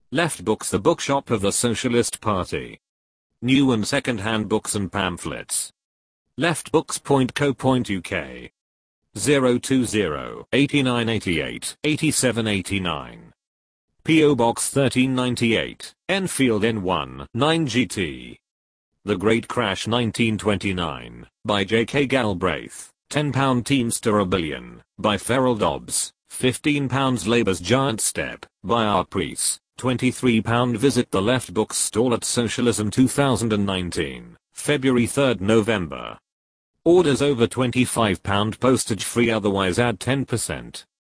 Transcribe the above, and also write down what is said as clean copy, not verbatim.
Left Books, the bookshop of the Socialist Party. New and second-hand books and pamphlets. leftbooks.co.uk 020 8988 8789. PO Box 1398, Enfield N1 9GT. The Great Crash 1929, by J.K. Galbraith. £10 Teamster a Billion, by Ferrell Dobbs. £15 Labour's Giant Step, by Art Priest. £23 Visit the Left Books stall at Socialism 2019, February 3rd November. Orders over £25 postage free, otherwise add 10%.